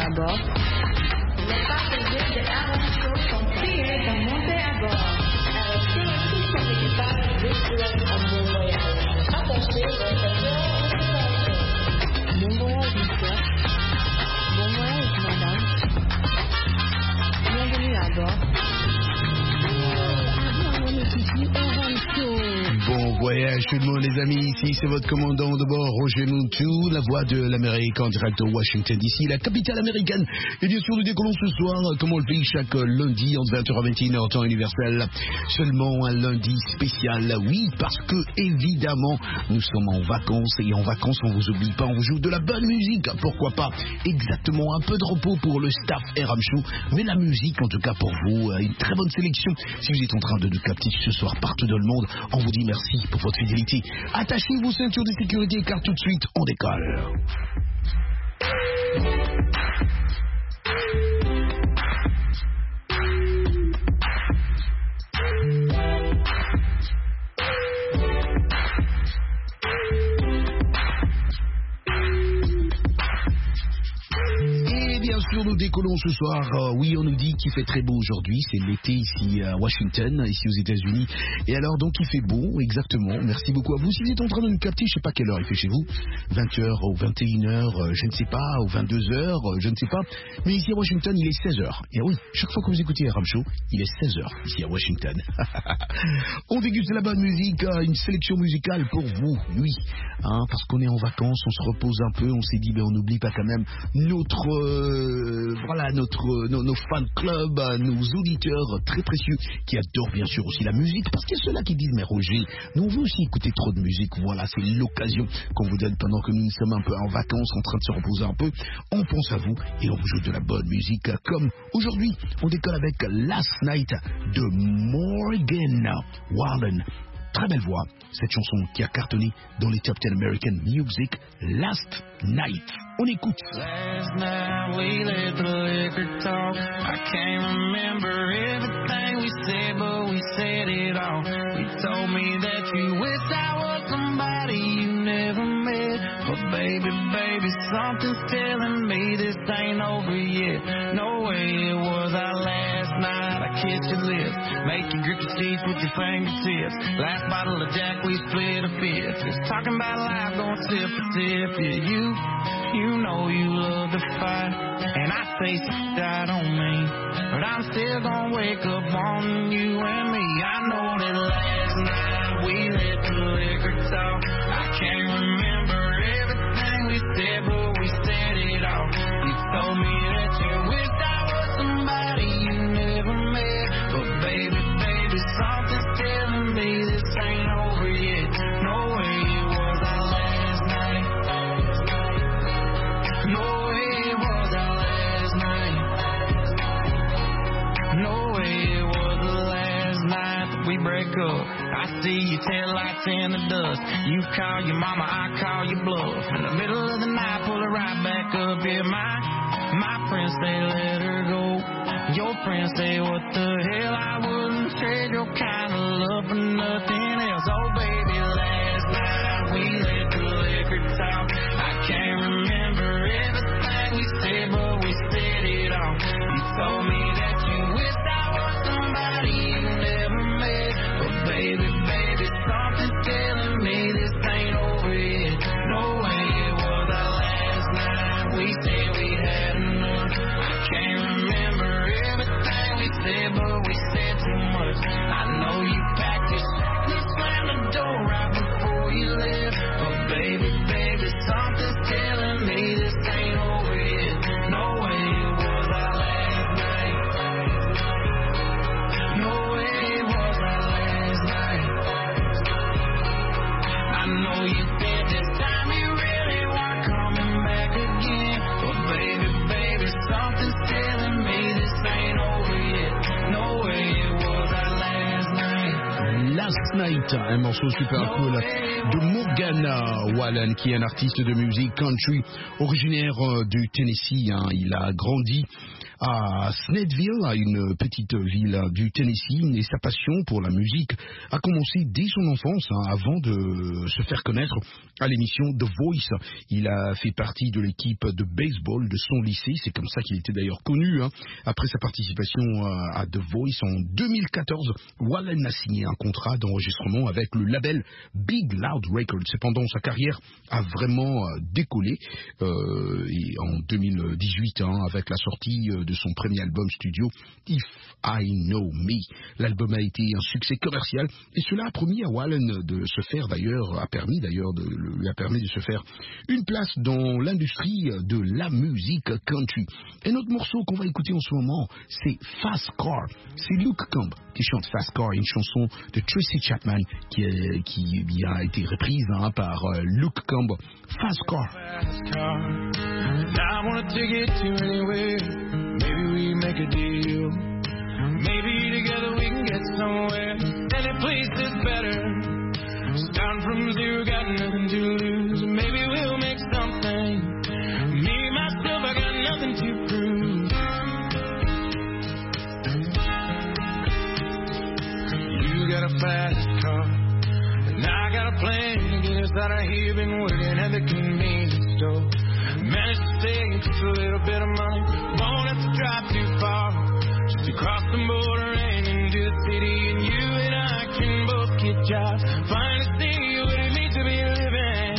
à bord. Les passagers de Aaron Show sont priés de monter à bord. Sur tout son équipage, je souhaite un bon voyage. Attachez votre cœur au passage. Bon voyage, monsieur. Bon voyage, madame. Bienvenue à bord. Bon voyage tout le monde les amis, ici c'est votre commandant de bord Roger Montou, la voix de l'Amérique en direct de Washington DC, la capitale américaine. Et bien sûr nous décollons ce soir, comme on le fait chaque lundi entre 20h à 21h temps universel. Seulement un lundi spécial, oui, parce que évidemment nous sommes en vacances et en vacances on vous oublie pas, on vous joue de la bonne musique, pourquoi pas exactement un peu de repos pour le staff RM Show, mais la musique en tout cas pour vous, une très bonne sélection. Si vous êtes en train de nous capter ce soir partout dans le monde, on vous dit merci pour votre fidélité. Attachez vos ceintures de sécurité car tout de suite on décolle. Bien sûr, nous décollons ce soir. Oui, on nous dit qu'il fait très beau aujourd'hui. C'est l'été ici à Washington, ici aux États-Unis. Et alors, donc, il fait beau, exactement. Merci beaucoup à vous. Si vous êtes en train de nous capter, je ne sais pas quelle heure il fait chez vous. 20h ou 21h, je ne sais pas, ou 22h, je ne sais pas. Mais ici à Washington, il est 16h. Et oui, chaque fois que vous écoutez RM Show, il est 16h ici à Washington. On déguste de la bonne musique, une sélection musicale pour vous, oui. Hein, parce qu'on est en vacances, on se repose un peu, on s'est dit, ben, on n'oublie pas quand même nos fan clubs, nos auditeurs très précieux qui adorent bien sûr aussi la musique, parce qu'il y a ceux-là qui disent mais Roger, nous on veut aussi écouter trop de musique, voilà, c'est l'occasion qu'on vous donne pendant que nous sommes un peu en vacances, en train de se reposer un peu, on pense à vous et on vous joue de la bonne musique, comme aujourd'hui, on décolle avec Last Night de Morgan Wallen. Très belle voix, cette chanson qui a cartonné dans les Top 10 American Music, Last Night. On écoute. Last night we let the liquor talk. I can't remember everything we said, but we said it all. You told me that you wish I was somebody you never met. But baby, something's telling me this ain't over yet. No way it was our last night. I kissed your lips, make you grip the sheets with your fingertips. Last bottle of Jack, we split a fifth. Just talking about life, going sip for sip. Yeah, you know you love to fight, and I say shit I don't mean, but I'm still gonna wake up on you and me. I know that last night we let the liquor talk. I can't remember everything we said, but we said it all. You told me that you wished I was somebody you never met, but baby, something's telling me this ain't over yet. No way it was our last night. No way it was our last night. No way it was the last night that we break up. I see your taillights in the dust. You call your mama, I call your bluff. In the middle of the night, pull her right back up. Yeah, my friends say let her go. Your friends say what the hell, I wouldn't trade your kind of love for nothing else. Oh baby, last night we let the liquor talk. I can't remember everything we said, but we said it all. You told me that you wished I was somebody you never met, but baby, something's telling me this ain't over yet. No way it was our last night. We said we had enough. I can't remember everything we said, but we said too much. I know you packed your shit and slammed the door right before you left, but baby, something's telling me this ain't over yet. No way it was our last night. No way it was our last night. I know you said this time you really weren't coming back again, but baby, something's telling me this ain't over yet. No way it was our last night. Last Night, un morceau super cool de Morgan Wallen, qui est un artiste de musique country originaire du Tennessee. Il a grandi à Snellville, à une petite ville du Tennessee, et sa passion pour la musique a commencé dès son enfance, avant de se faire connaître à l'émission The Voice. Il a fait partie de l'équipe de baseball de son lycée, c'est comme ça qu'il était d'ailleurs connu. Après sa participation à The Voice en 2014, Wallen a signé un contrat d'enregistrement avec le label Big Loud Records. Cependant, sa carrière a vraiment décollé et en 2018, avec la sortie de son premier album studio, If I Know Me. L'album a été un succès commercial et cela a permis à Wallen de se faire lui a permis de se faire une place dans l'industrie de la musique country. Et notre morceau qu'on va écouter en ce moment, c'est Fast Car. C'est Luke Combs qui chante Fast Car, une chanson de Tracy Chapman qui a été reprise par Luke Combs. Fast Car. I wanna take it to anywhere. Maybe we make a deal. Maybe together we can get somewhere. Any place is better. Starting from zero, got nothing to lose. Maybe we'll make something. Me, myself, I got nothing to prove. You got a fast car, and I got a plan to get us out of here. Been working at the convenience store. Managed to save just a little bit of money. Won't have to drive too far, just to cross the border and into the city. And you and I can both get jobs, finally see what it means to be living.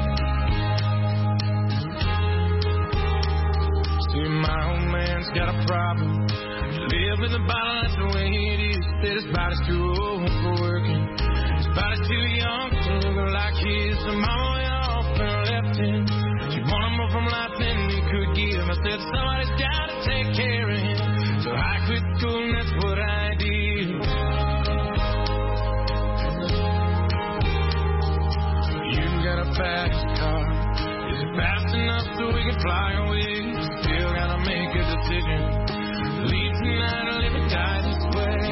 See, my old man's got a problem. Live in the bottle, that's the way it is. Said his body's too old for working, his body's too young to look like his. So mama went off and left him. She wanted more from life than he could give. I said somebody's got to take care of him. So I quit school and that's what I did. You got a fast car. Is it fast enough so we can fly away? Still gotta make a decision. Leave tonight or live or die this way.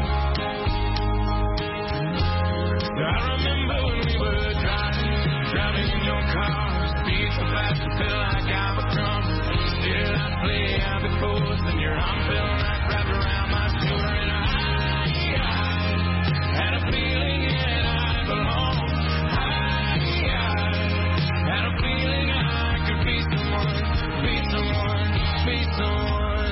I remember when we were driving in your car. Speed so fast, I felt like I was drunk. Still I play out the coast, and your arm felt like wrapped around my shoulder. And I had a feeling that I belonged. I had a feeling I could be someone, be someone, be someone.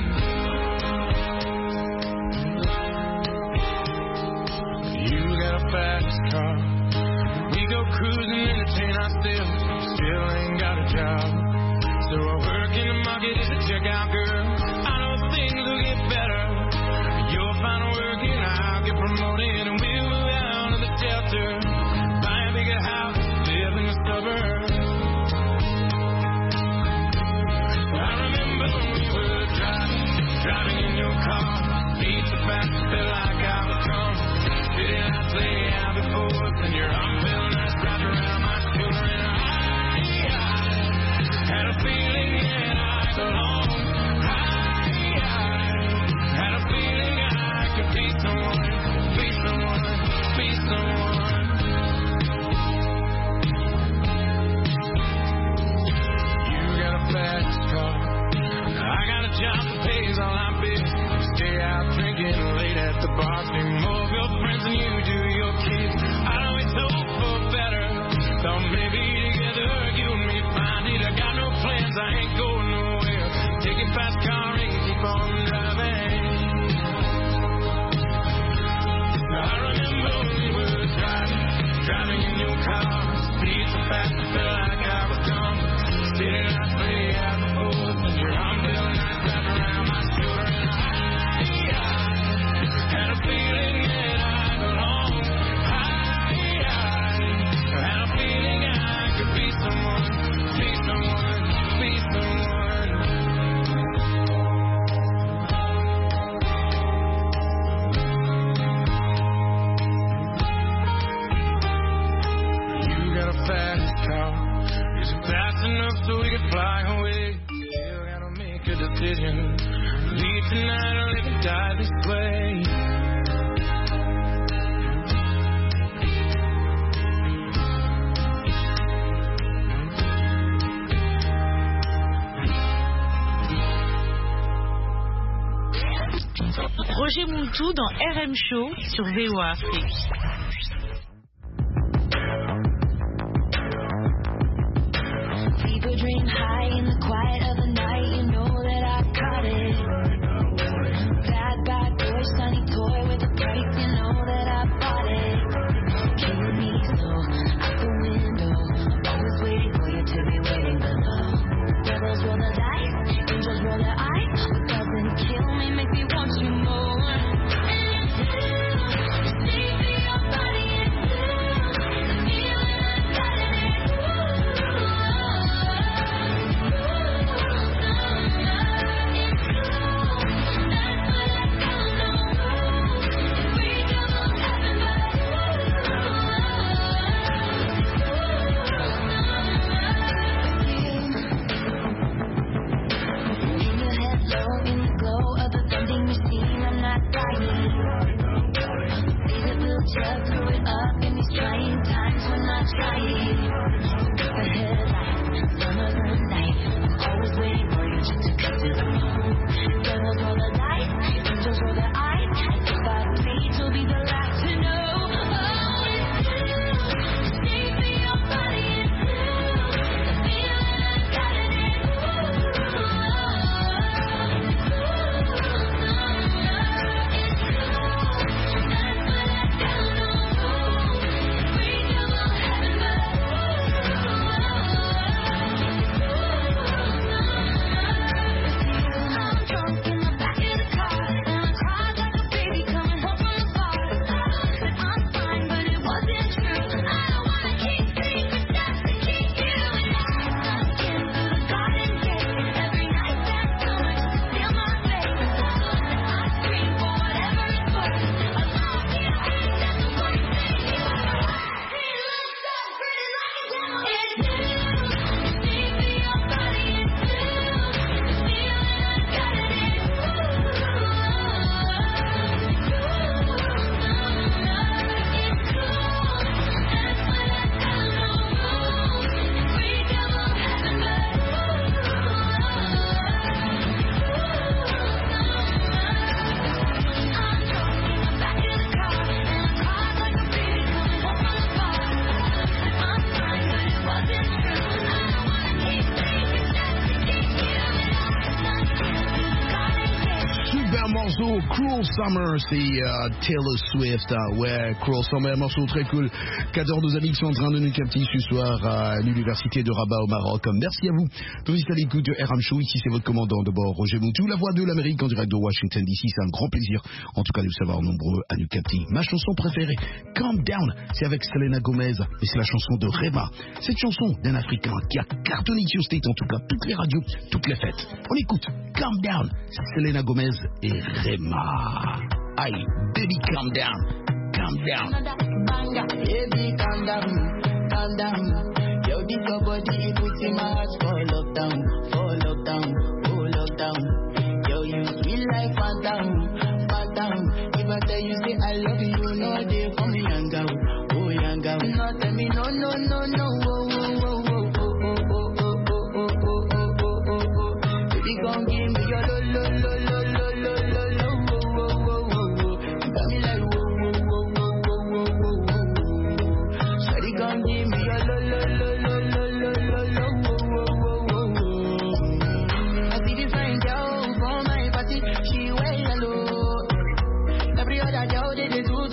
You got a fast car. We go cruising, entertain ourselves. Still ain't got a job, so I work in the market as a checkout girl. I know things will get better. You'll find work and I'll get promoted, and we'll move out of the shelter, buy a bigger house, live in the suburbs. I remember when we were driving in your car. Speed so fast, I felt like I was drunk. Did I play out before? And your arm felt nice wrapped around my shoulder. And I had a feeling that I belonged. I had a feeling I could be someone, be someone, be someone. You got a fast car. I got a job that pays all my bills. Stay out drinking late at the bar. See more of your friends than you do your kids. I always hope for better. Thought maybe together you and me find it. I got no plans, I ain't going nowhere. Take your fast car and keep on driving. I remember when we were driving in your car. Speed so fast, I felt like I was drunk. Didn't I play out the force? And your arm felt nice wrapped around my shoulder. And I had a feeling that I belonged. I had a feeling I could be someone, be someone, be someone. You got a fast car. Is it fast enough so we can fly away? Still gotta make a decision. Leave tonight or live and die this way. Roger Mountou dans RM Show sur VOA Afrique. People dream high in the quiet of the night. You know that I caught it. Bad boy, sunny toy with a price. You know that I bought it. Kill me slow out the window. I'm always waiting for you to be waiting below. Devils roll the dice, angels roll their eyes. What doesn't kill me makes me want you more. Just throw it up in these trying times when I try it. The headlights, summer the night. I'm always waiting for you just to come to the moon. Devils roll the dice, angels roll their eyes. If I bleed, you'll be the last to know. Oh, it's you. Stay for your body, it's you. The feeling I got it, it's you. Cruel Summer, c'est Taylor Swift. Ouais, Cruel Summer, un morceau très cool qu'adorent nos amis qui sont en train de nous capter ce soir à l'université de Rabat au Maroc. Merci à vous. Tous à l'écoute de RM Show. Ici, c'est votre commandant de bord, Roger Moutou, la voix de l'Amérique en direct de Washington DC. C'est un grand plaisir, en tout cas, de vous savoir nombreux à nous capter. Ma chanson préférée, Calm Down, c'est avec Selena Gomez, et c'est la chanson de Rema. Cette chanson d'un Africain qui a cartonné sur State, en tout cas, toutes les radios, toutes les fêtes. On écoute Calm Down, Selena Gomez et Rema. Aïe, baby, calm down, calm down. Baby, calm down, calm down. Yo, this your body, it puts in my heart for lockdown, oh lockdown. Yo, you sweet like phantom, phantom. If I tell you say I love you, you know they for me young girl, oh young girl. No tell me no, no, no, no, oh, oh, oh, oh, oh, oh, oh, oh, oh, oh, oh, oh, oh, oh. Baby, gon' give me your lo, lo, lo, lo, lo, lo, lo, lo, oh, oh, oh, oh. You got me like whoa, whoa, whoa, whoa, whoa, whoa, whoa, whoa. Shawty gon' give me your lo, lo, lo, lo, lo, lo, lo, lo, oh, oh, oh, oh, oh. I see this fine girl from my party, she wear yellow. Every other girl they do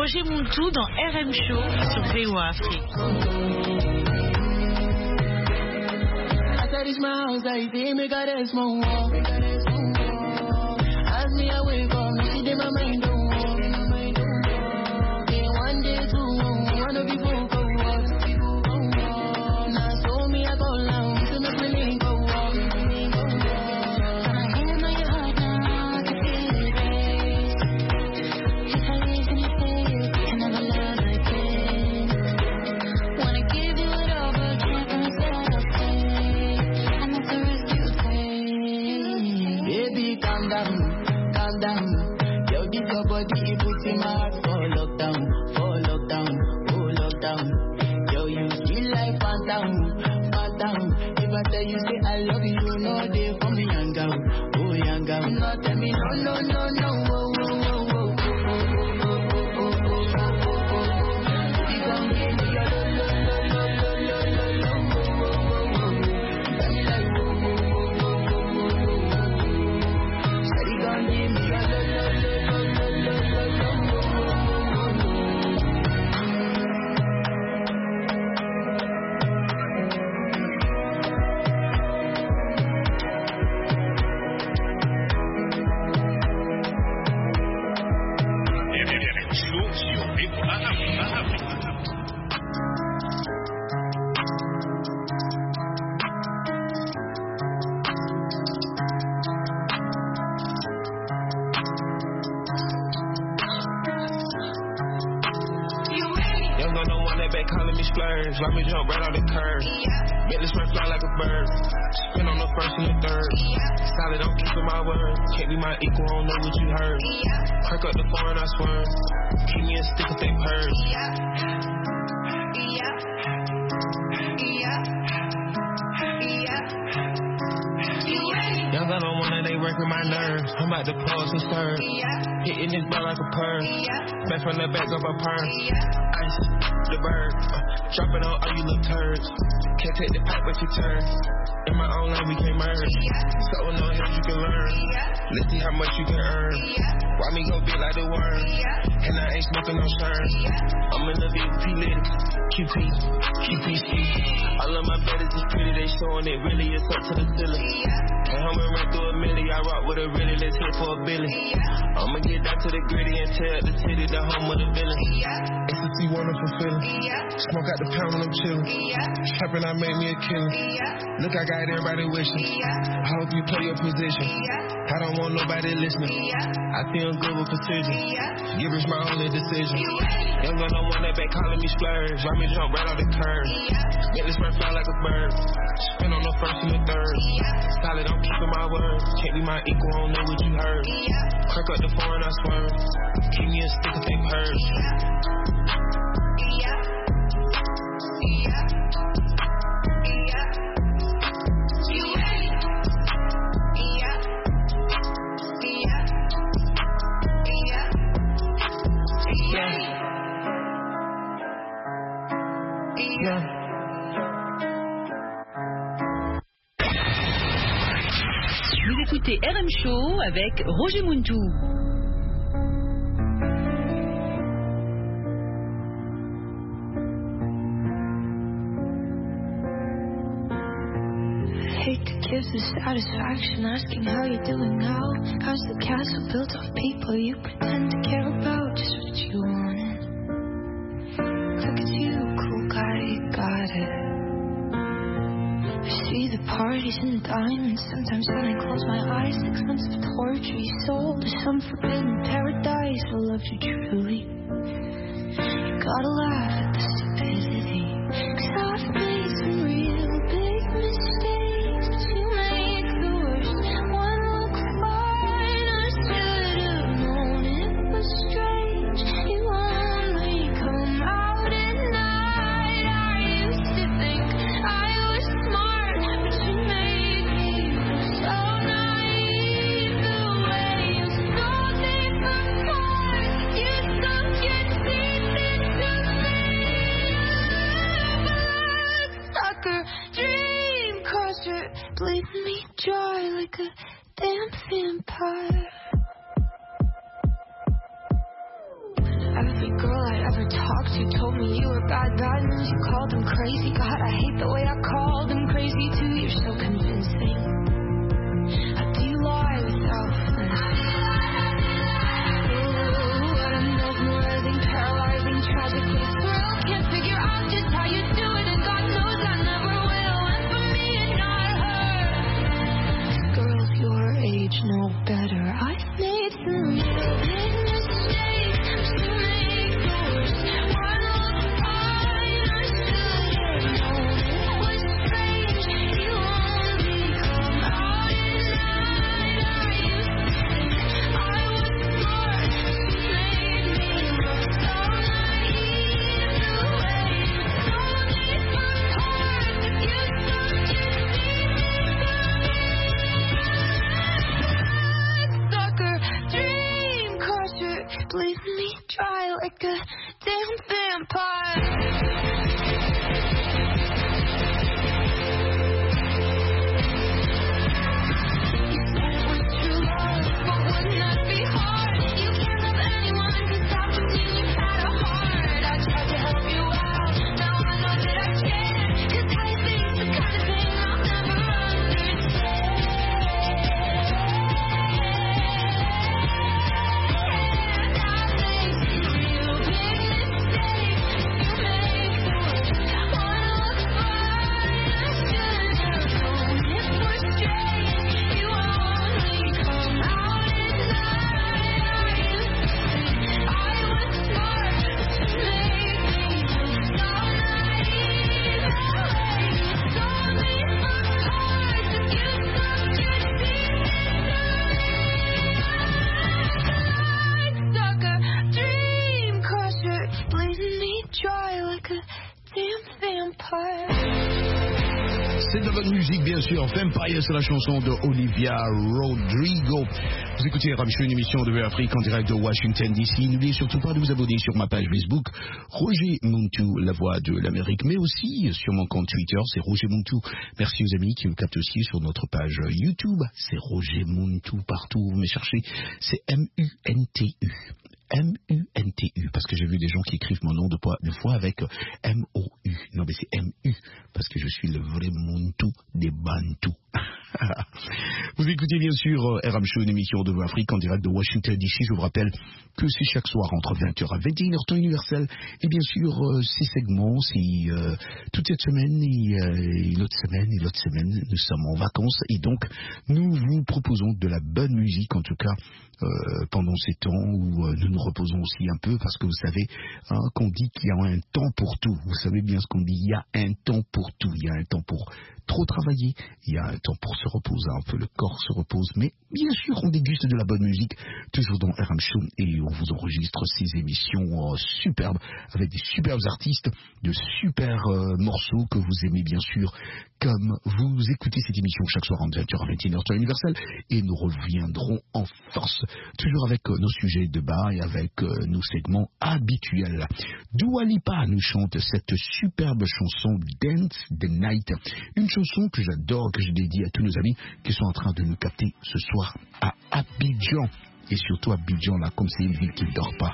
Roger Montou dans RM Show sur VOA Afrique. After this my house, I say make a rest my walk. As me I wake up, me see them my mind don't walk. Day one, day two, wanna be full go walk. Now so me I go down, so make me link go walk. Hand on your heart now, I can feel it race. If I leave in your face, can never love again. Wanna give you it all, but can't promise that I'll stay. And that's the risk you take. Baby, calm down, calm down. Yo, this your body, it puts in my heart for lockdown, oh lockdown. Yo, you feel like phantom. If I tell you say I love you, you know they for me young girl, oh young girl. No, tell me no, oh. You gon' give me your lo. Tell me like said he gon' give me your lo. Young gun don't want that back calling me splurge. Let me jump right out the curb. Make this first fly like a bird. Spin on the first and the third. Solid, I'm keeping my word. Can't be my equal, I don't know what you heard. Crack up the phone, I swear. Keep me a stick if they purge. Young gun don't want that, they working my nerves. I'm about to pause and serve. Hitting this ball like a perm. Back from the back of a perm. Ice, the bird. Drop it on all you little turds. Can't take the pipe, but you turn. In my own lane, we can't merge. So no help you can learn. Let's see how much you can earn. Why me go big like the worm? And I ain't smoking no shern. I'm in the VIP lady. QPC. All of my brothers is pretty, they showing it really, it's up to the ceiling. Can't help me run through a milli, I rock with a really, let's hit for a billion. I'ma get down to the gritty and tell the city the home of the villain. Ecstasy, wonderful feeling. Smoke out the pound when I'm chillin'. Trapping, I made me a killer. Look, I got everybody wishing. I hope you play your position. I don't want nobody listening. I feel good with precision. Give us my only decision. Young gun don't want that back calling me splurge. Let me jump right out the curb. Make this first fly like a bird. Spin on the first and the third. Solid, I'm keeping my word. Can't be my equal, I don't know what you heard. Crack up the phone, I swear. Keep me a stick if they purge. Vous écoutez RM Show avec Roger Montou. Hate to give the satisfaction asking how you're doing now. How's the castle built of people you pretend to care about? Just what you wanted. Look at you, cool guy, you got it. I see the parties and the diamonds. Sometimes when I close my eyes, 6 months of torture you sold to some forbidden paradise. I love you truly. You gotta laugh at the stupidity, 'cause I've made some real big mistakes, but you make the worst one look fine. I should have known it was strange. You only come out at night. I used to think I was smart, but you made me so naive. The way you stole me from Mars, you sunk your teeth into me. Sucker dream crusher, bleeding me dry like a damn vampire. I've Every girl I ever talked to told me you were bad news. You called them crazy. God, I hate the way I called them crazy too. You're so convincing. How do you lie without flinching? Ooh, what a mesmerizing, paralyzing, tragically thrill. Can't figure out just how you do it, and God knows I never will. And for me and not her, girls your age know better. I've made some real big mistakes to make yours. One look fine, I should have known it was strange. You only come out at night. I used to think I was smart. You made me look so naive. The way you told me my heart that you thought you'd sucker, dream crusher, leave me dry like a damn vampire. You said it was true love, but wouldn't that be hard? You can't love anyone who's out with you. You had a heart. I tried to help you out. Now I know that I can't. 'Cause I think the kind of thing I'll never understand. C'est de la bonne musique, bien sûr. Vampire, c'est la chanson de Olivia Rodrigo. Vous écoutez RM Show, une émission de Afrique en direct de Washington DC. N'oubliez surtout pas de vous abonner sur ma page Facebook, Roger Muntu, la voix de l'Amérique, mais aussi sur mon compte Twitter, c'est Roger Muntu. Merci aux amis qui me captent aussi sur notre page YouTube. C'est Roger Muntu partout. Vous me cherchez, c'est M-U-N-T-U. M-U-N-T-U, parce que j'ai vu des gens qui écrivent mon nom deux fois avec M-O-U. Non, mais c'est M-U, parce que je suis le vrai Muntu des Bantous. Vous écoutez bien sûr RM Show, une émission de Afrique en direct de Washington DC. Je vous rappelle que c'est chaque soir entre 20h et 21h temps universel. Et bien sûr, ces segments, c'est toute cette semaine et l'autre semaine, nous sommes en vacances. Et donc, nous vous proposons de la bonne musique, en tout cas, pendant ces temps où nous nous reposons aussi un peu, parce que vous savez qu'on dit qu'il y a un temps pour tout. Vous savez bien ce qu'on dit, il y a un temps pour tout. Il y a un temps pour trop travailler, il y a un temps pour se reposer un peu, le corps se repose, mais bien sûr on déguste de la bonne musique, toujours dans RM Show, et on vous enregistre ces émissions superbes, avec des superbes artistes, de super morceaux que vous aimez bien sûr, comme vous écoutez cette émission chaque soir en 20h à 21h temps universel, et nous reviendrons en force, toujours avec nos sujets de bas et avec nos segments habituels. Dua Lipa nous chante cette superbe chanson Dance the Night, une chanson que j'adore, que je dédie à tous nos amis qui sont en train de nous capter ce soir à Abidjan. Et surtout Abidjan, là, comme c'est une ville qui ne dort pas.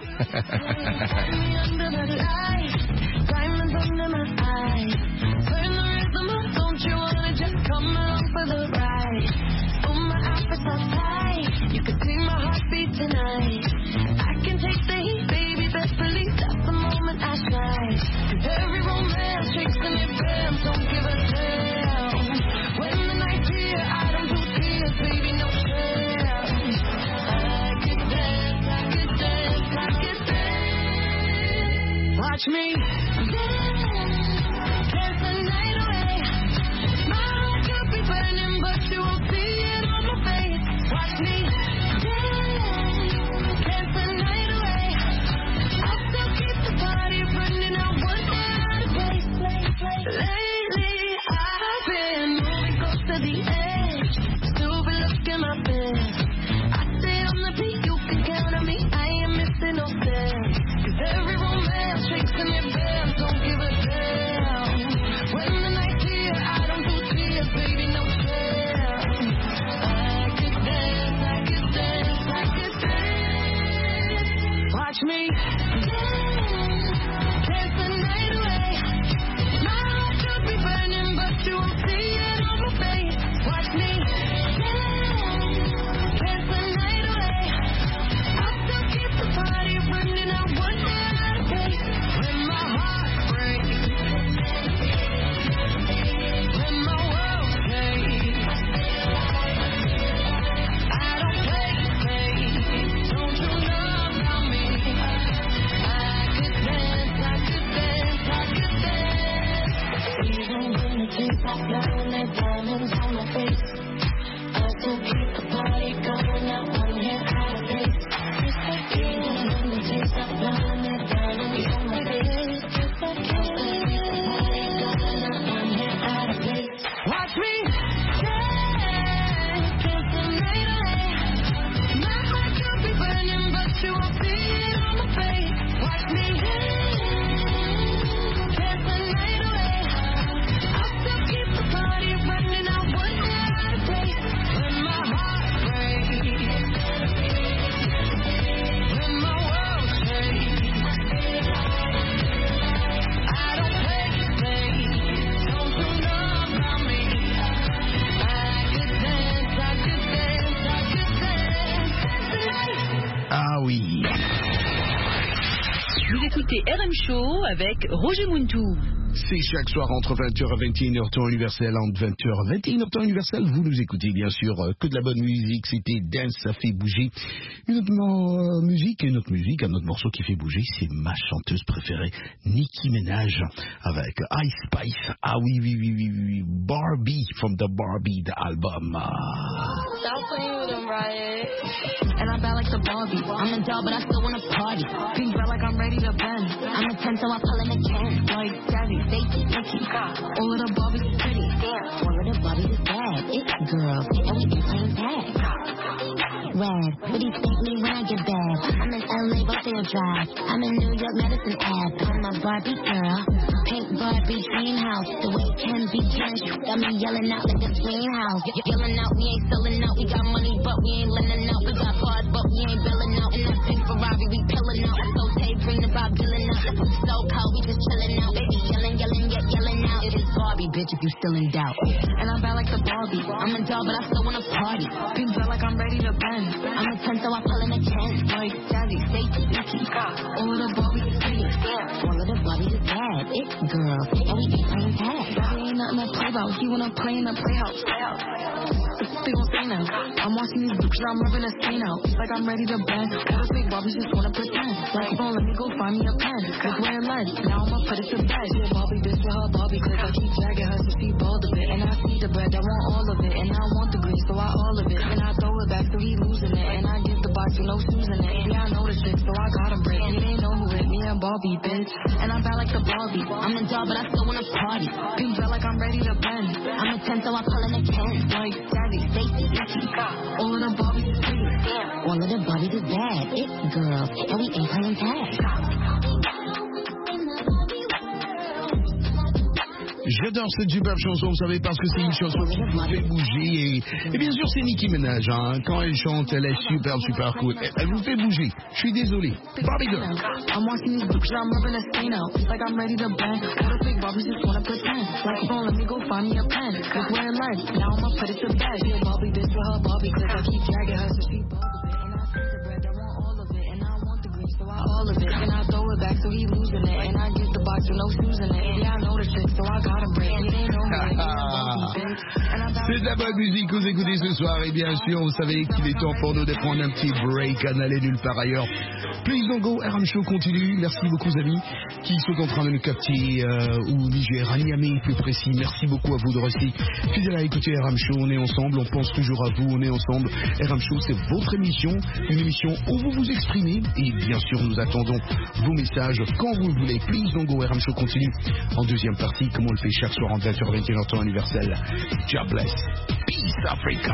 Watch me dance the night away. My heart could be burning, but you won't see it on my face. Watch me dance the night away. I'll still keep the party burning out one day at a place. Lately I've been moving close to the edge, still been looking my best. I stay on the beat, you can count on me. I ain't missing no steps. 'Cause every romance shakes in your bed. écoutez RM Show avec Roger Muntou. C'est chaque soir entre 20h et 21h temps universel, entre 20h et 21h temps universel. Vous nous écoutez bien sûr que de la bonne musique, c'était Dance, ça fait bouger. Une autre musique, un autre morceau qui fait bouger, c'est ma chanteuse préférée, Nicki Minaj, avec Ice Spice. Ah oui, Barbie, from the Barbie, the album. Stop playing with him, Riot. And I'm bad like the Barbie. I'm a doll, but I still wanna party. Pink belt like I'm ready to bend. I'm a 10, so I pull in a 10. Like Jazzy, Stacy, Nikki. All of the Barbies is pretty. All of the Barbies is bad. It's girls, and we can play tag. Rad, but he thank me when I get bad. I'm in LA, Rodeo Drive. I'm in New York, Madison Ave. I'm a Barbie girl. Pink Barbie dream house. The way Ken be cash. Got me yelling out like a dream house. Yelling out, we ain't selling out. We got money, but we ain't lending out. We got bars, but we ain't billing out. In that pink Ferrari, we pillin' out. So Tay bring the Bob Dylan out. So cold, we just chillin' out. Baby yelling, yelling out. It is Barbie, bitch, if you still in doubt. And I'm bad like the Barbie. I'm a doll, but I still wanna party. Pink belt like I'm ready to bend. I'm a 10, so I pull in a 10. Like Jazzy, Stacy, Nikki. All of the Barbies is pretty. All of the Barbies is bad. It's girls, and we ain't playing tag. Bobby ain't nothing to play about. He wanna play in the playhouse. They gon' say now. I'm watching these bitches, I'm rubbing a stain out. Like I'm ready to bend. All the big Barbies just wanna pretend. Like, don't let me go find me a pen. Cause we're in lead. Now I'ma put it to bed. Yeah, Barbie bitch with her Barbie clip. I keep dragging her so she bald of it. And I see the bread, I want all of it. And I want the green, so I all of it. And I throw it back so he losing it. And I give the box with no shoes in it. Yeah, I know the trick, so I got him break. And they know who it, me and Barbie, bitch. And I'm bad like the Barbie. I'm a doll, but I still wanna party. Pink belt like I'm ready to bend. I'm a 10, so I pull in a 10. Like Jazzy, Stacy, Nikki. All of the Barbies is pretty. All of the Barbies is bad. It's girls, and we ain't playing tag. J'adore cette superbe chanson, vous savez, parce que c'est une chanson qui vous fait bouger. Et bien sûr, c'est Nicki Minaj. Hein. Quand elle chante, elle est super cool. Elle vous fait bouger. Je suis désolé. Barbie Girl. I'm watching these bitches, I'm rubbing a stain out. Like I'm ready to bend. All the big Barbies just wanna pretend. Like, don't let me go find me a pen. Cause we're in lead. Now I'ma put it to bed. Yeah, Barbie bitch with her Barbie clip. I keep dragging her so she bald of it. And I see the bread, I want all of it. And I want the green, so I all of it. And I throw it back so he losing it. And I give the box with no shoes in it. Yeah, I know the trick, so I got him break. And they know who it is. C'est de la bonne musique que vous écoutez ce soir. Et bien sûr, vous savez qu'il est temps pour nous de prendre un petit break, à n'aller nulle part ailleurs. Please don't go, RM Show continue. Merci beaucoup, amis, qui sont en train de nous capter au Niger, à Niamey, plus précis. Merci beaucoup à vous de rester fidèles à écouter RM Show. On est ensemble, on pense toujours à vous, on est ensemble. RM Show, c'est votre émission, une émission où vous vous exprimez. Et bien sûr, nous attendons vos messages quand vous le voulez. Please don't go, RM Show continue en deuxième partie, comme on le fait chaque soir en 20h, 21h temps universel. God bless. Peace Africa.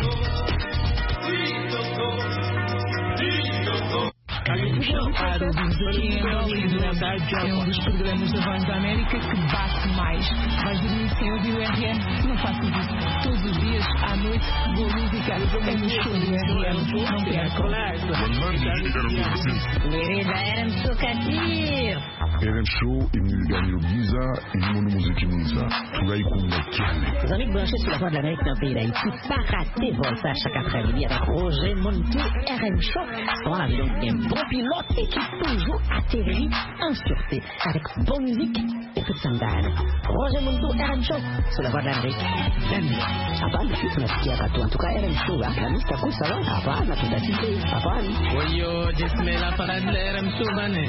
É um dos programas da Voz da América que bate mais. Vais dormir sem ouvir o RM? Não faças isso. Todos os dias, à noite, boa música. É no show do RM. Não percam. RM Show Katir. RM Show, il gagne le visa, il monde musique visa. Tout là, il coule la canne. Les amis branchés sur la Voix de l'Amérique dans le pays d'Haïti, pas rater Volta chaque après-midi avec Roger Muntou, RM Show. On a donc un bon pilote et qui toujours atterri en sûreté avec bonne musique et toute sandale. Roger Muntou, RM Show sur la Voix de l'Amérique. Apaan sih tunasikia watu antuka RM Show kami takut salah apaan na tunasikia apaan. Oyo Bismillah parade RM Show bane.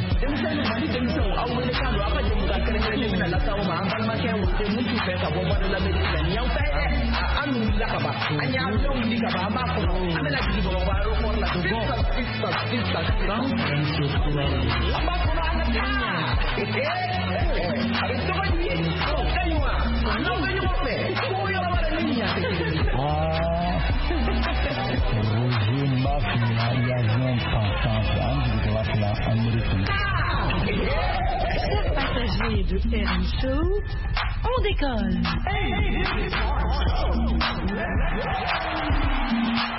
Chers passagers de RM Show, on décolle.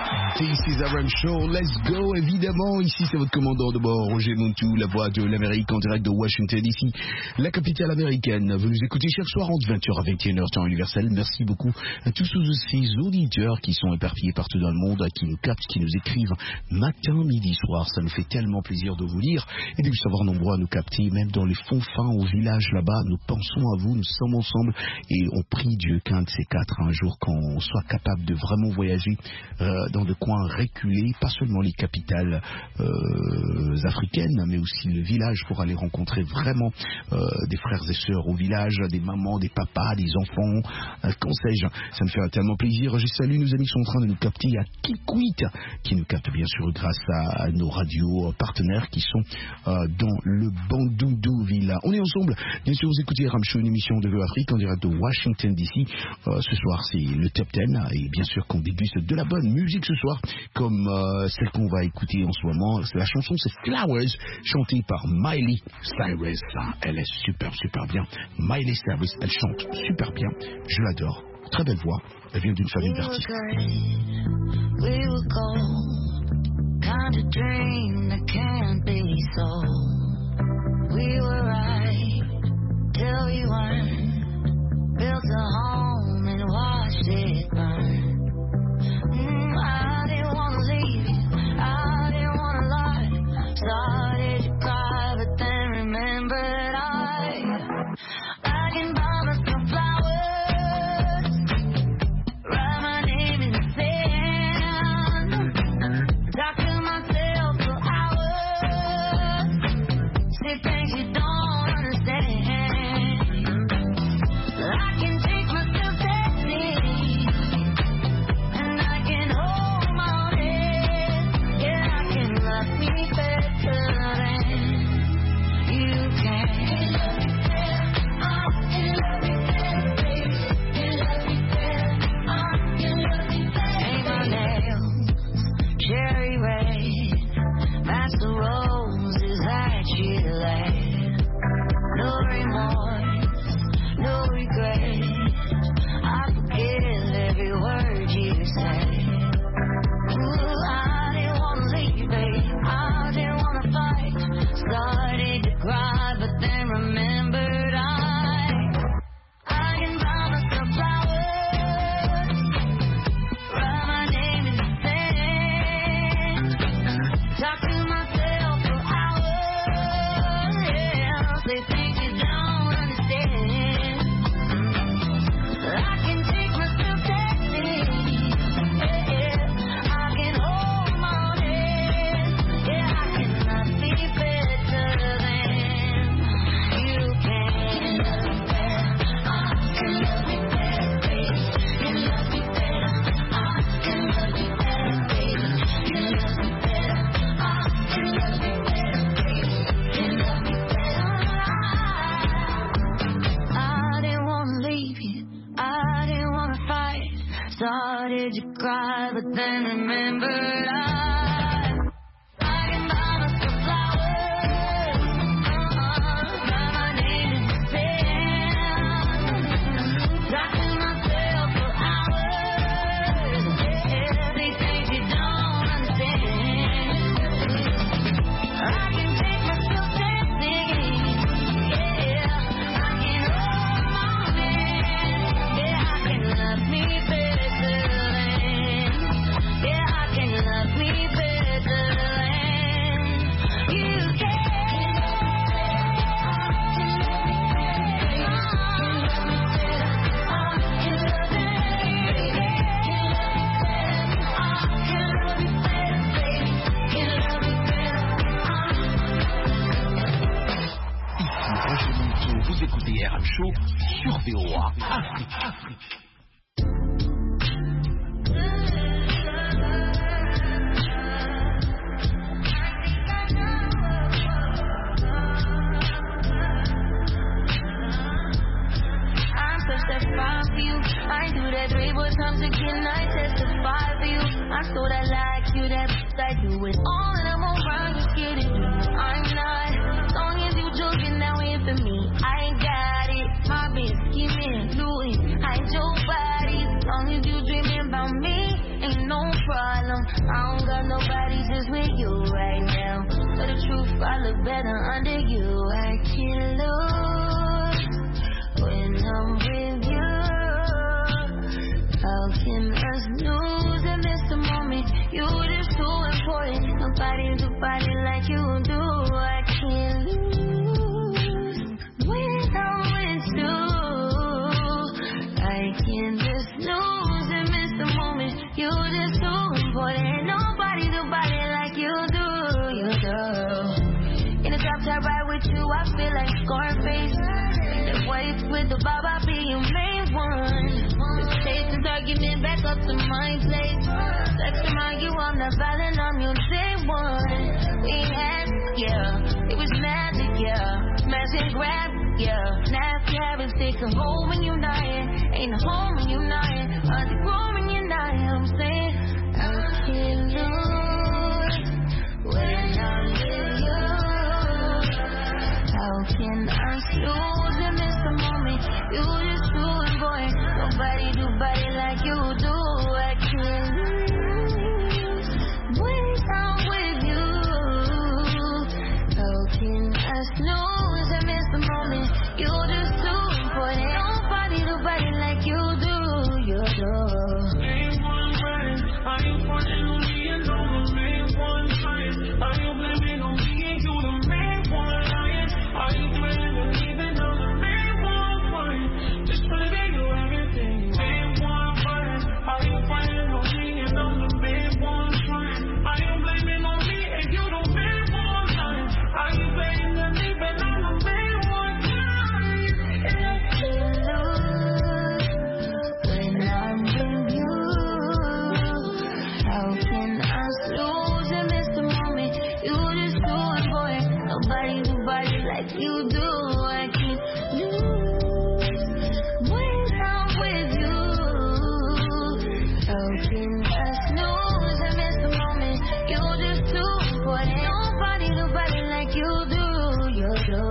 This is RM Show, let's go, évidemment. Ici, c'est votre commandant de bord, Roger Montou, la voix de l'Amérique en direct de Washington DC, la capitale américaine. Vous nous écoutez chaque soir entre 20h à 21h, temps universel. Merci beaucoup à tous ces auditeurs qui sont éparpillés partout dans le monde, qui nous captent, qui nous écrivent matin, midi, soir. Ça nous fait tellement plaisir de vous lire et de vous savoir nombreux à nous capter, même dans les fonds fins au village là-bas. Nous pensons à vous, nous sommes ensemble et on prie Dieu qu'un de ces quatre, un jour, qu'on soit capable de vraiment voyager dans des coins reculés, pas seulement les capitales africaines, mais aussi le village pour aller rencontrer vraiment des frères et sœurs au village, des mamans, des papas, des enfants, qu'en sais-je. Ça me fait tellement plaisir. Je salue nos amis qui sont en train de nous capter à Kikwit, qui nous captent bien sûr grâce à nos radios partenaires qui sont dans le Bandundu-Ville. On est ensemble. Bien sûr, vous écoutez RM Show, une émission de VOA Afrique en direct de Washington DC. Ce soir, c'est le Top 10 et bien sûr qu'on déguste de la bonne musique ce soir, comme celle qu'on va écouter en ce moment. La chanson, c'est Flowers, chantée par Miley Cyrus. Elle est super, super bien. Miley Cyrus, elle chante super bien. Je l'adore. Très belle voix. Elle vient d'une famille d'artistes. We were gold, kind of dream that can't be sold. We were right till we weren't. Built a home and watched it burn. I didn't want to leave you, I didn't want to lie. Started to cry, but then remembered I can buy myself flowers, write my name in the sand, talk to myself for hours, say things you don't understand. I can take myself dancing, and I can hold my own head. Yeah, I can love me better than you can. Paint my nails cherry red, match the roses that you laid. No remorse, no regret. I forgive every word you say. Ooh, I didn't want to leave, babe. I didn't want to fight. Started to cry, but then remembered I can buy myself flowers, write my name in the sand, talk to myself for hours, yeah, say things you don't understand. I can take myself dancing, yeah, I can hold my own head, yeah, I cannot be better than you can. I can love you better, baby. Can love you better. I can love you better, baby. Can love you better. I can love you better, baby. Can love you better. I didn't want to leave you. I didn't want to fight. Started to cry, but then remembered I can buy myself flowers, write my name in the sand, talk to myself for hours, yeah, they think you don't understand. I can take myself dancing, yeah, I can hold my own hand, yeah, I can love me better than, yeah, I can love me better than you can. Ici Roger Montou, vous écoutez RM Show sur VOA Afrique. I'm such that fire for you. I do that 3 more times again. I testify for you. I so that like you, that I do it all, and I'm around you, scared of you. I'm not. As long as you joking, now it's for me. I ain't got it. My been scheming, doing, hide your body. As long as you dreaming about me, ain't no problem. look better under you. I can't lose when I'm with you. How can us lose and miss the moment? You just too important. Nobody do body like you do. I can't lose when I'm with you. I can't just lose and miss the moment. You just too important. Nobody do body like you do. You do. In the drop top ride with you, I feel like Scarface. The wife with the bob, I be your main one. Chase this argument back up to my place. Sex around you, I'm not violent, I'm your day one. We had, yeah, it was magic, yeah. Smash and grab, yeah. Nasty habits take a hold when you're not here. Ain't a home when you're not here. Hard to grow when you're not here. I'm saying, I can't lose when I'm with you. How can I lose and miss the moment? You just too important. Nobody do body like you do. I can't lose when I'm with you. How can I lose and miss the moment? You just too important. Nobody do body like you do. You do. Main one running, are you pointing on me and on the main one trying? Are you blaming on me and you the main one lying? Are you playing with me even though the main one fine? Just trying to make you everything. Main one running, are you fighting on me and on the main one trying? Are you blaming on me and you the main one lying? Are you blaming on me but I'm the main one lying? And I can't lose when I'm with you. How can I lose and miss the moment? You just too important. Nobody do body like you do. I can't lose when I'm with you. How can I lose and miss the moment? You just too important. Nobody do body like you do. You do.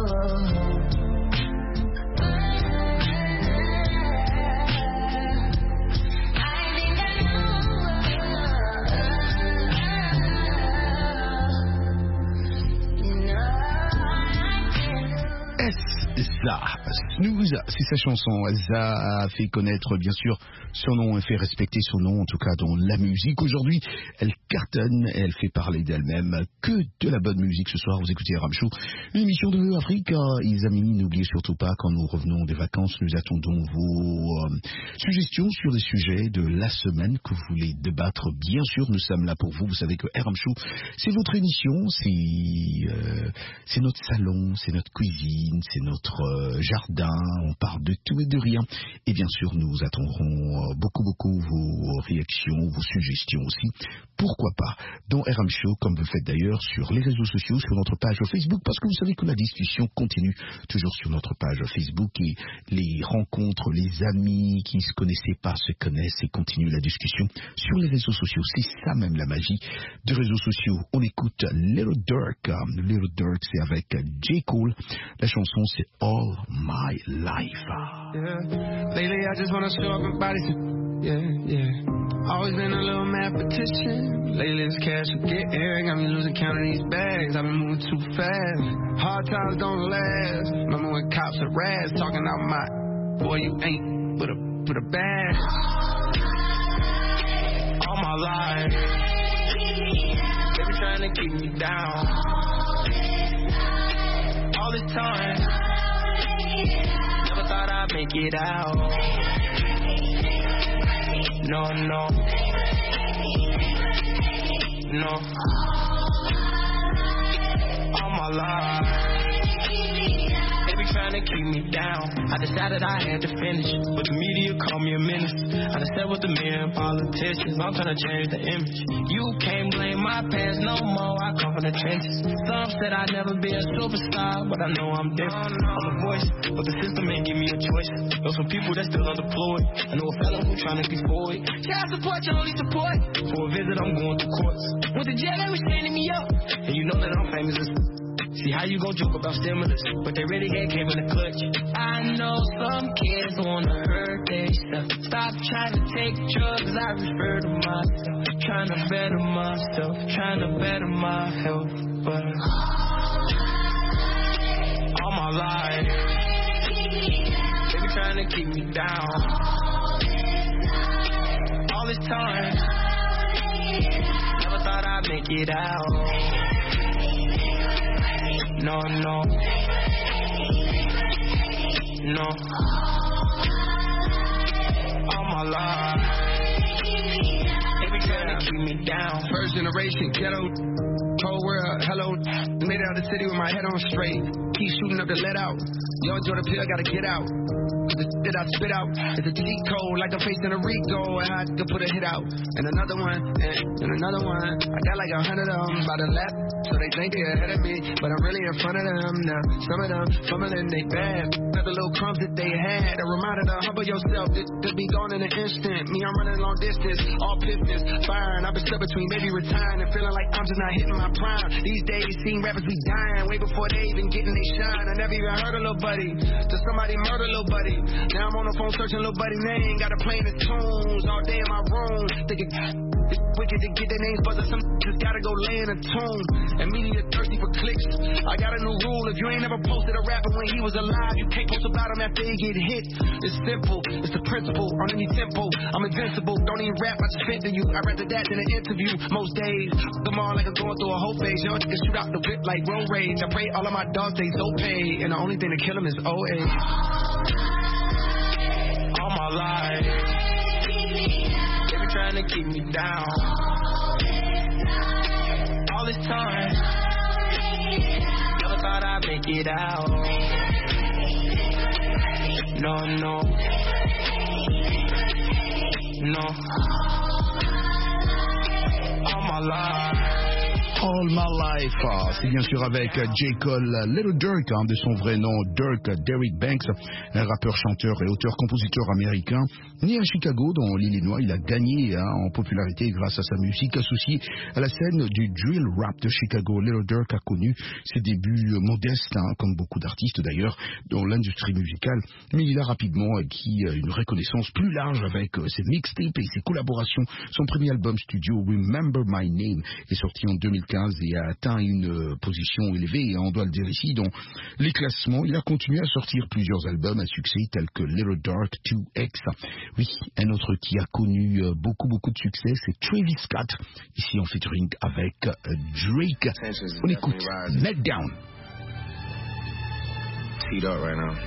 Ça, Snooze, c'est sa chanson. Ça a fait connaître, bien sûr, son nom et fait respecter son nom, en tout cas dans la musique. Aujourd'hui, elle cartonne, elle fait parler d'elle-même. Que de la bonne musique ce soir. Vous écoutez RM Show, une émission de Afrique. Les amis, n'oubliez surtout pas, quand nous revenons des vacances, nous attendons vos suggestions sur les sujets de la semaine que vous voulez débattre. Bien sûr, nous sommes là pour vous. Vous savez que RM Show, c'est votre émission, c'est notre salon, c'est notre cuisine, c'est notre jardin, on parle de tout et de rien. Et bien sûr, nous attendrons beaucoup vos réactions, vos suggestions aussi. Pourquoi pas dans RM Show, comme vous faites d'ailleurs sur les réseaux sociaux, sur notre page Facebook, parce que vous savez que la discussion continue toujours sur notre page Facebook et les rencontres, les amis qui ne se connaissaient pas se connaissent et continuent la discussion sur les réseaux sociaux. C'est ça même la magie des réseaux sociaux. On écoute Little Dirk. Little Dirk, c'est avec J. Cole. La chanson, c'est All My Life. Yeah. Lately I just wanna show up and body yeah. Always been a little mathematician. Lately this cash will get air. Got me losing count of these bags. I've been moving too fast. Hard times don't last. Remember when cops and rats talking out my boy, you ain't but a bag. All my life, they been trying to keep me down. All this time, never thought I'd make it out. No. All my life, they be trying to keep me down. I decided I had to finish, but the media called me a menace. I done sat with the men, politicians, I'm trying to change the image. You can't blame my past no more, I come from the trenches. Some said I'd never be a superstar, but I know I'm different. I'm a voice, but the system ain't give me a choice. There's some people that still undeployed. I know a fella who trying to be forward. Child support, your only support. For a visit, I'm going to courts. Went to jail, they was standing me up. And you know that I'm famous as See how you gon' joke about stimulus, but they really ain't came in the clutch. I know some kids wanna hurt themselves. Stop trying to take drugs, I refer to myself. Trying to better myself, trying to better my health. But all my life, they be trying to keep me down. All this time, never thought I'd make it out. No, no, no. All my life, they be trying to keep me down. First generation ghetto, cold world, hello. Made it out of the city with my head on straight. Keep shooting up the let out. Yo, enjoy the pill, gotta get out. The shit I spit out is a cheat code, like I'm facing a Rico, and I could put a hit out. And another one, and another one. I got like 100 of them by the lap, so they think they're ahead of me, but I'm really in front of them now. Some of them fumbling they bad. Got the little crumbs that they had. A reminder to humble yourself. This could be gone in an instant. Me, I'm running long distance, all pistons firing. I've been stuck between maybe retiring and feeling like I'm just not hitting my prime. These days, seeing rappers be dying way before they even getting they shine. I never even heard of Lil Buddy, till somebody murder Lil Buddy. Now I'm on the phone searching Lil Buddy name. Got a playing the tunes all day in my room. Thinking it's wicked to get their names buzzed. Some just gotta go lay in a tomb. And media thirsty for clicks. I got a new rule. If you ain't never posted a rapper when he was alive, you can't post about him after he get hit. It's simple. It's the principle. On any tempo, I'm invincible. Don't even rap, I just fit to you. I'd rather that than an interview. Most days, them all like I'm going through a whole phase. Young niggas shoot out the whip like road rage. I pray all of my dogs stay so paid. And the only thing to kill them is OA. All my life, they been trying to keep me down. All this time, never thought I'd make it out. No, no, no. All my life. All My Life, c'est bien sûr avec J. Cole, Little Durk, de son vrai nom, Durk Derrick Banks, un rappeur, chanteur et auteur-compositeur américain. Né à Chicago, dans l'Illinois, il a gagné en popularité grâce à sa musique associée à la scène du drill rap de Chicago. Little Durk a connu ses débuts modestes, comme beaucoup d'artistes d'ailleurs, dans l'industrie musicale, mais il a rapidement acquis une reconnaissance plus large avec ses mixtapes et ses collaborations. Son premier album studio, Remember My Name, est sorti en 2015 et a atteint une position élevée, on doit le dire ici, dans les classements. Il a continué à sortir plusieurs albums à succès tels que Little Dark 2X. Oui, un autre qui a connu beaucoup de succès, c'est Travis Scott, ici en featuring avec Drake. On écoute Meltdown. Teed up right now.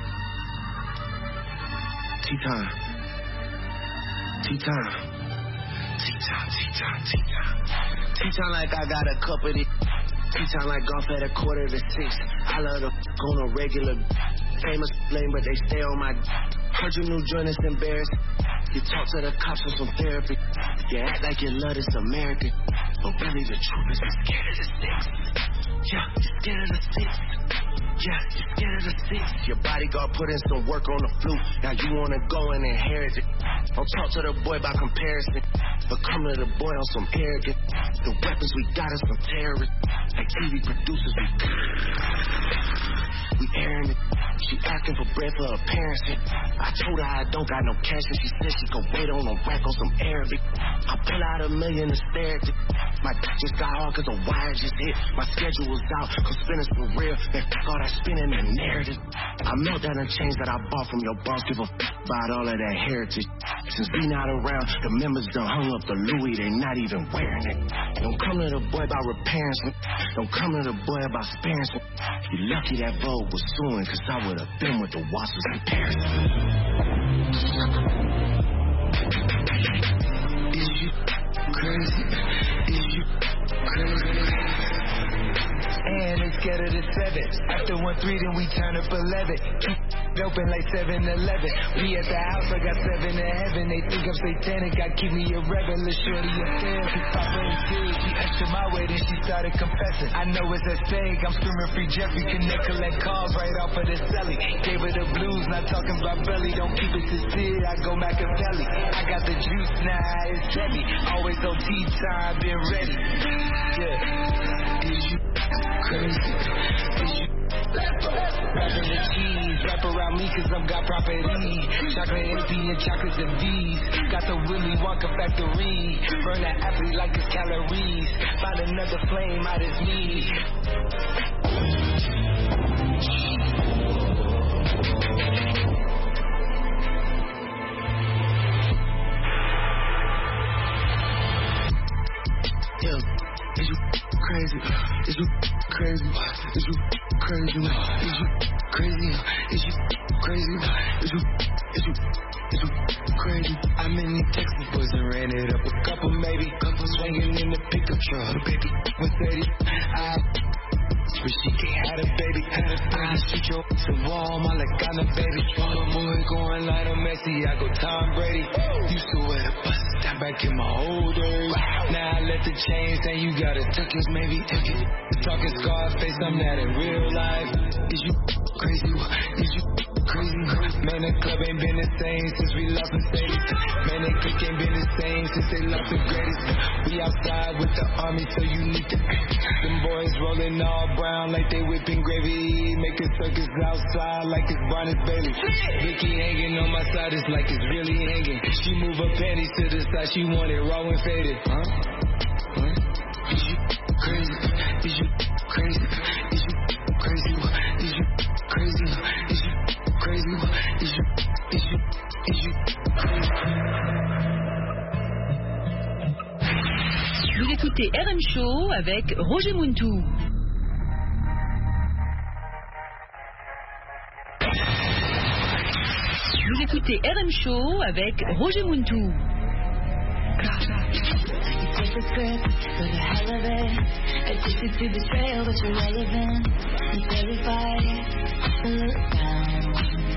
Tea time. Tea time. Tea time, tea time, tea time. Tea time like I got a cup of it. Tea time like golf at 5:45. I love the on a regular. Famous lame, but they stay on my. Heard your new joint is embarrassed. You talk to the cops for some therapy. You act like you love this American. But really the truth is you're scared of the six. Yeah, you're scared of the six. Yeah, you're scared of the six. Your bodyguard put in some work on the flute. Now you wanna go and inherit it. Don't talk to the boy about comparison, but come to the boy on some arrogance. The weapons we got is from terrorists. Like TV producers, we airing it. She asking for bread for her parents. I told her I don't got no cash, and she said she could wait on a rack on some Arabic. I pull out $1 million and stare at it. My just got hard cause the wire just hit. My schedule was out, cause spinning's for real. Man, fuck all that spinning and narrative. I melt down the chains that I bought from your boss. Give a about all of that heritage. Since we not around, the members done hung up the Louis. They not even wearing it. Don't come to the boy about repairing. Don't come to the boy about sparing. You lucky that Vogue was suing, cause I would have been with the Wassers in Paris. Is you crazy? Is you crazy? And they scared of the 7. After 1-3, then we turn up 11. Keep open like 7-Eleven. We at the house, I got 7 in heaven. They think I'm satanic, I keep me a rebel. A shorty a fail, she Papa and Sid. She extra my way, then she started confessing. I know it's at stake, I'm screaming free Jeffrey. Connect, collect calls right off of the celly. Gave her the blues, not talking about belly. Don't keep it sincere, I go Machiavelli. I got the juice now, it's heavy. Always on tea time, been ready. Yeah. Is you crazy? Is you wrapping the cheese? Wrap around me cause I've got property. Chocolate AP and chocolates and V's. Got the Willy Wonka factory. Burn that athlete like it's calories. Find another flame out of me. Yo, is you crazy? Is you crazy? Is you crazy? Is you crazy? Is you crazy? Is you crazy? I'm in these Texas boys and ran it up a couple, maybe. Couple swinging in the pickup truck, baby. Mercedes, but she can't have a baby. I shoot your to wall, my like I'm a baby. All boy going like a Messi, I go Tom Brady. Used to wear the bus, down back in my old days. Now I let the chains, and you gotta tuck it, maybe tuck it. Talking Scarface, I'm not in real life. Is you crazy? Is you crazy? Man, the club ain't been the same since we lost Mercedes. Man, the clique ain't been the same since they lost the greatest. We outside with the army, so you need to. Them boys rolling all brown like they whipping gravy. Making circus outside like it's Barnes Bailey. Vicky hanging on my side, it's like it's really hanging. She move her panties to the side, she want it raw and faded. Is you crazy? Is you crazy? Is you crazy? Is you crazy? Is you crazy? Is you crazy? Vous écoutez RM Show avec Roger Muntou. Vous écoutez RM Show avec Roger Muntou. You take the script for the hell of it. Addicted to betrayal, but you're relevant. You terrified to look down.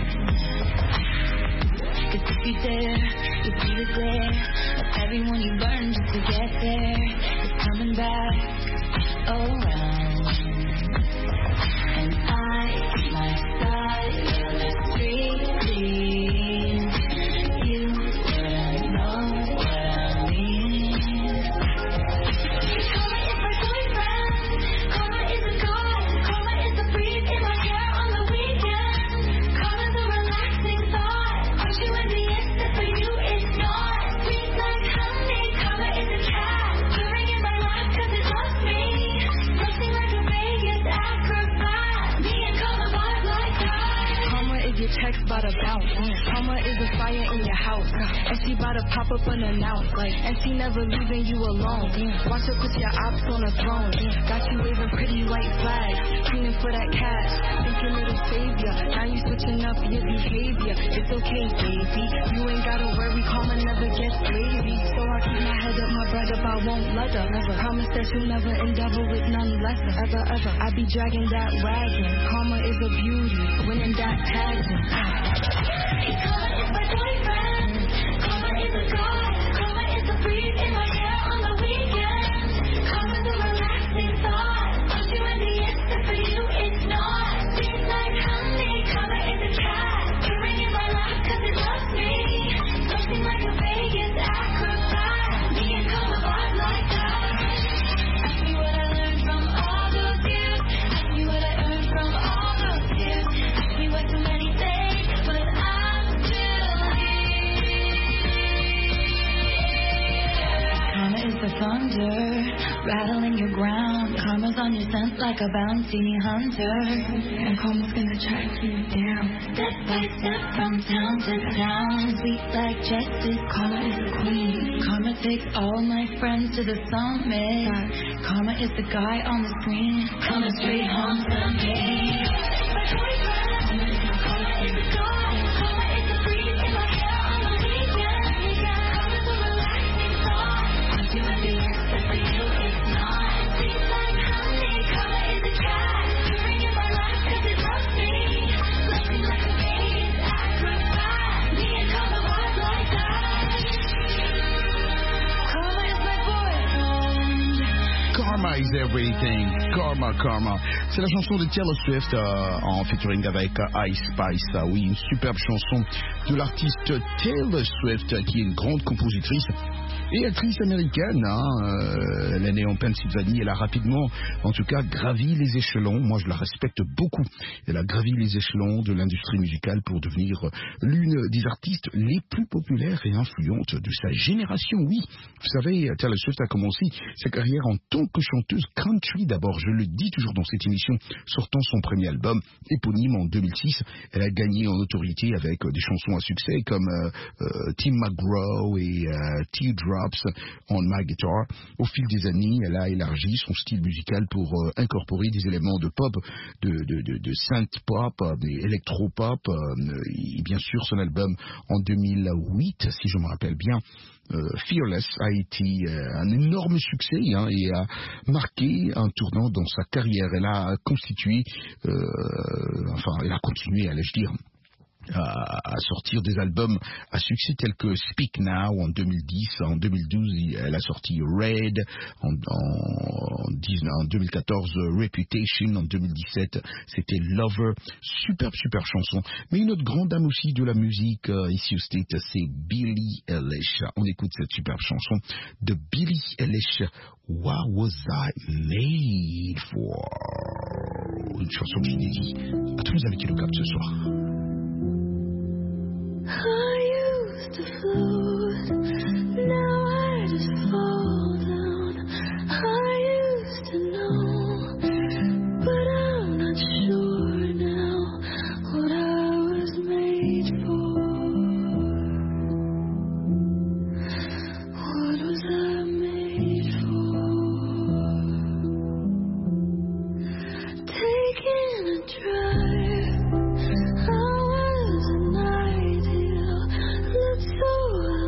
Cause if you dare, you see the glare of everyone you burned just to get there. It's coming back around. And I keep my silence clean. You wouldn't know what I mean. Karma is my boyfriend. Karma is a god. Karma is a breeze in my hair on the weekend. Karma's a relaxing thought. Aren't you envious that for you it's not? Sweet like honey. Karma is a cat. Purring in my life cause it loves me. Racing like a Vegas acrobat. Me and karma vibe like that. Karma is your text by the bounce. Karma is a fire in your house. And she bout to pop up unannounced. And she never leaving you alone. Watch her put your ops on the throne. Got you waving pretty white flags. Screaming for that cash. Thinking it'll save ya. Now you switching up your behavior. It's okay, baby. You ain't gotta worry. Karma never gets lazy. So I keep my head up, my bread up. I won't let her. Never promise that you'll never endeavor with none lesser. Ever, ever. I be dragging that wagon. Karma is a beauty. Winning that pageant. Karma is my boyfriend. Karma is a god. Karma is a breeze in my hair on the weekend. Karma's a relaxing thought. Aren't you envious that for you it's not? Sweet like honey. Karma is a cat. Purring in my life cause it loves me. Racing like a Vegas acrobat. Me and karma vibe like that. Ask me what I learned from all those years. Ask me what I earned from all those years. Ask me what too many say, but I'm still here. Karma is the thunder, rattling your ground. Karma's on your scent like a bounty hunter. And karma's gonna track you down. Step by step from town to town. Sweet like justice, karma is the queen. Karma takes all my friends to the summit. Karma is the guy on the screen. Coming straight home to me. My boyfriend. Karma is a god. Karma is a breeze in my hair on the weekend. Karma's a relaxing thought. Aren't you envious that for you it's not? Sweet like honey. Karma is a cat. Purring in my life cause it loves me. Racing like a Vegas acrobat. Me and karma vibe like that. Karma is my boyfriend. Karma is everything. Karma, karma. C'est la chanson de Taylor Swift en featuring avec Ice Spice. Oui, une superbe chanson de l'artiste Taylor Swift qui est une grande compositrice et actrice américaine. Elle est née en Pennsylvanie. Elle a rapidement, en tout cas, gravi les échelons. Moi, je la respecte beaucoup. Elle a gravi les échelons de l'industrie musicale pour devenir l'une des artistes les plus populaires et influentes de sa génération. Oui, vous savez, Taylor Swift a commencé sa carrière en tant que chanteuse country d'abord. Je le dis toujours dans cette émission, sortant son premier album éponyme en 2006. Elle a gagné en notoriété avec des chansons à succès comme Tim McGraw et Teardrops on My Guitar. Au fil des années, elle a élargi son style musical pour incorporer des éléments de pop, de synth pop, d'électro-pop, et bien sûr son album en 2008, si je me rappelle bien, Fearless, a été un énorme succès et a marqué un tournant dans sa carrière. Elle a constitué, elle a continué, allais-je dire, à sortir des albums à succès tels que Speak Now en 2010, en 2012 elle a sorti Red, en 2014 Reputation, en 2017 c'était Lover, superbe chanson. Mais une autre grande dame aussi de la musique ici au State, c'est Billie Eilish. On écoute cette superbe chanson de Billie Eilish, What Was I Made For, une chanson que je dédie à tous les amis qui le captent ce soir. I used to float, now I just fall down. I used to know, but I'm not sure now what I was made for. What was I made for? Taking a drive, I was an ideal, looked so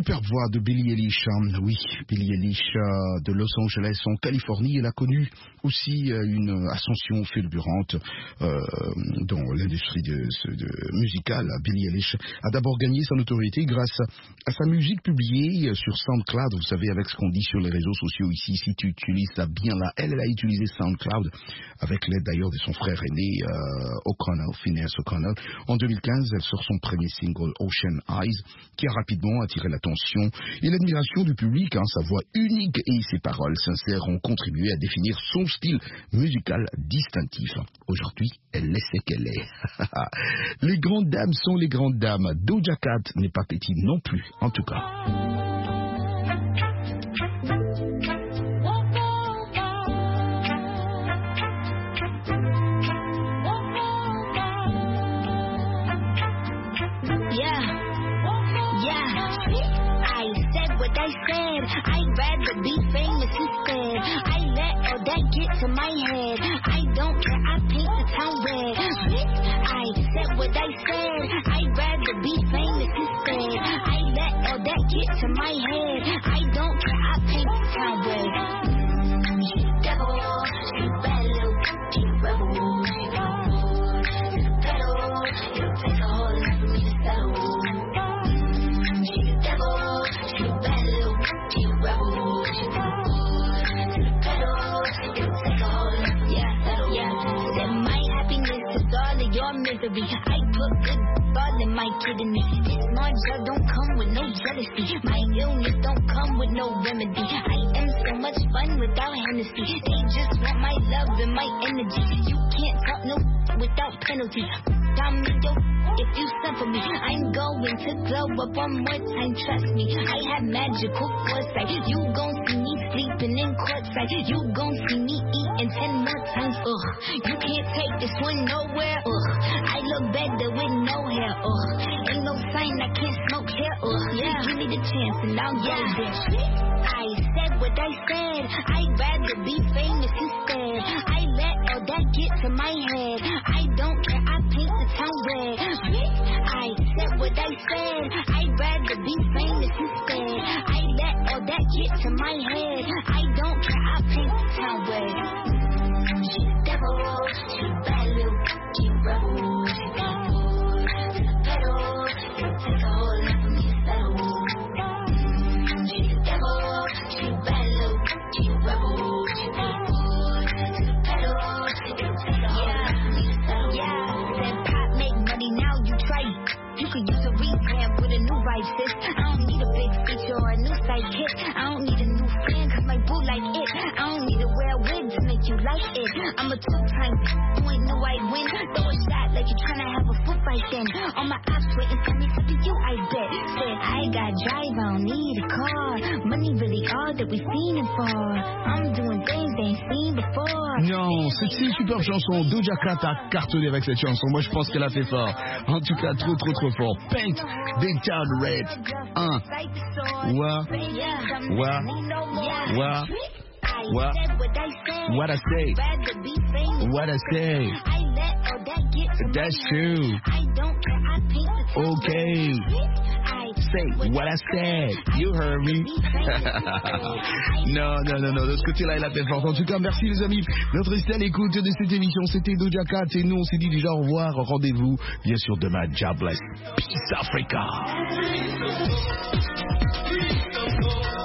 Superbe voix de Billie Eilish. Oui, Billie Eilish de Los Angeles en Californie. Elle a connu aussi une ascension fulgurante dans l'industrie musicale. Billie Eilish a d'abord gagné sa notoriété grâce à sa musique publiée sur SoundCloud. Vous savez, avec ce qu'on dit sur les réseaux sociaux ici, si tu utilises ça bien là, elle a utilisé SoundCloud avec l'aide d'ailleurs de son frère aîné O'Connell, Phineas O'Connell. En 2015, elle sort son premier single Ocean Eyes, qui a rapidement attiré l'attention et l'admiration du public. Sa voix unique et ses paroles sincères ont contribué à définir son style musical distinctif. Aujourd'hui, elle est ce qu'elle est. Les grandes dames sont les grandes dames. Doja Cat n'est pas petite non plus, en tout cas. I'd rather be famous instead. I let all that get to my head. I don't care, I paint the town red. I said what I said. I'd rather be famous instead. I let all that get to my head. I don't care, I paint the town red. She's a devil, she's a bad little, she's a rebel. She's a pedal, it'll take a whole lot for me to settle. She's a devil, she's a bad little, she's a rebel. She's a pedal, it'll take a whole lot for me to settle. Said my happiness is all of your misery. I put good all in my kidney. This smart drug don't come with no jealousy. My illness don't come with no remedy. I am so much fun without Hennessy. They just want my love and my energy. You can't talk no without penalty. I'm in your if you suffer me. I'm going to glow up one more time, trust me. I have magical foresight. You gon' see me sleeping in courtside. You gon' see me eating 10 more times. Ugh, you can't take this one nowhere. Ugh, I look better with no hair. Ugh, ain't no sign I can't smoke hair. Ugh, yeah, give me the chance and I'll go there. I said what I said. I'd rather be famous instead. I let all that get to my head. I don't care, I paint the town red. I said what I said. I'd rather be famous instead. I let all that get to my head. I don't care, I paint the town red. She's a devil, she's a bad little, she's a rebel. She's a pedal, it'll take a whole lot for me to settle. She's a devil, she's a bad little, she's a rebel. She's a pedal, it'll take a whole lot for me to settle. Said pop make money, now you try it. You could use a revamp with a new vibe, sis. I don't need a big feature or a new sidekick. I don't need a new fan, cause my boo like it. I don't need to wear a wig to make you like it. I'm a two-time, you ain't know I win. Throw a shot like you're trying to have a foot fight then. All my ops waiting for me to be you, I bet. Said I got drive, I don't need a car. Money really all that we fiending for. I'm doing things they ain't seen before. Non, c'est une superbe chanson. Doja Cat a cartonné avec cette chanson. Moi, je pense qu'elle a fait fort. En tout cas, trop fort. Paint the Town Red. What I say? That's true. Okay. Say what I said. You heard me. Non. De ce côté-là, elle a fait fort. En tout cas, merci les amis. Notre restez à l'écoute de cette émission. C'était Doja Cat et nous, on s'est dit déjà au revoir. Rendez-vous, bien sûr, demain. God bless. Peace Africa.